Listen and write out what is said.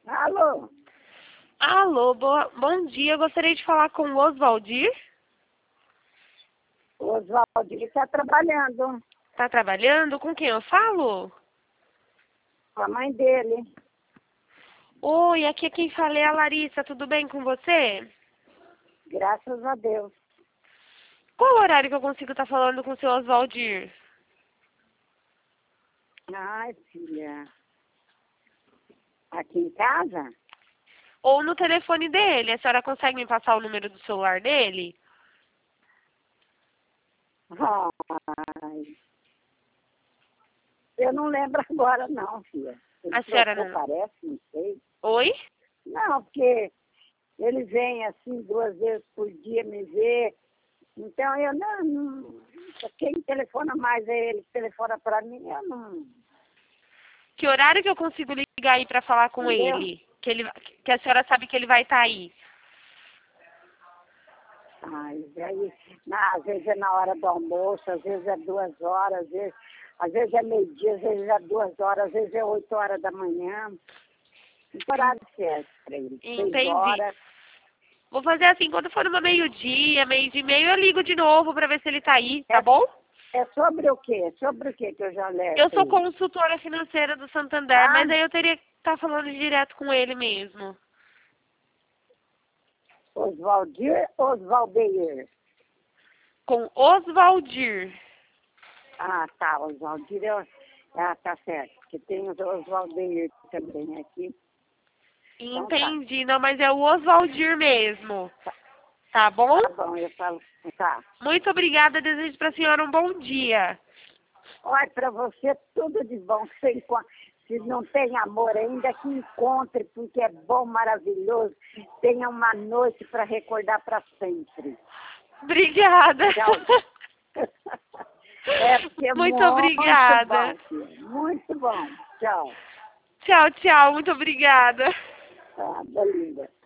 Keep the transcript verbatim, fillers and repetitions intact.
Alô? Alô, boa, bom dia. Eu gostaria de falar com o Oswaldir. O Oswaldo está trabalhando Tá trabalhando? Com quem eu falo? com a mãe dele. Oi, aqui é quem fala é a Larissa. Tudo bem com você? Graças a Deus. Qual o horário que eu consigo estar falando com o seu Oswaldir? Ai, filha. Aqui em casa? Ou no telefone dele? A senhora consegue me passar o número do celular dele? Ai. Eu não lembro agora não, filha. Ele A senhora trocou, não... parece, não sei. Oi? Não, porque ele vem assim duas vezes por dia me ver. Então eu não, não quem telefona mais é ele que telefona para mim, eu não. Que horário que eu consigo ligar aí pra falar com Entendeu? ele? Que, ele... que a senhora sabe que ele vai estar aí. Ai, aí, na, às vezes é na hora do almoço, às vezes é duas horas, às vezes, às vezes é meio-dia, às vezes é duas horas, às vezes é oito horas da manhã. Não tem horário certo para ele. Seis Entendi. horas. Vou fazer assim, quando for no meio-dia, meio-dia e meio, eu ligo de novo pra ver se ele tá aí, tá É, bom? é sobre o quê? É sobre o quê que eu já Eu alerto sou ele? consultora financeira do Santander, Ah, mas aí eu teria que estar falando direto com ele mesmo. Oswaldir, Oswaldeir. Com Oswaldir. Ah, tá, Oswaldir. Eu, ah, tá certo, porque tem o Oswaldeir também aqui. Então tá. Entendi, não, mas é o Oswaldir mesmo. Tá bom? Tá bom, eu falo. Tá. Muito obrigada, desejo pra senhora um bom dia. Olha, para você tudo de bom. Que você encontra. Se não tem amor ainda, que encontre, porque é bom, maravilhoso. Tenha uma noite para recordar para sempre. Obrigada. Tchau. É, porque é Muito muito bom, obrigada. filho. Muito bom. Tchau. Tchau, tchau, muito obrigada. Tá, linda.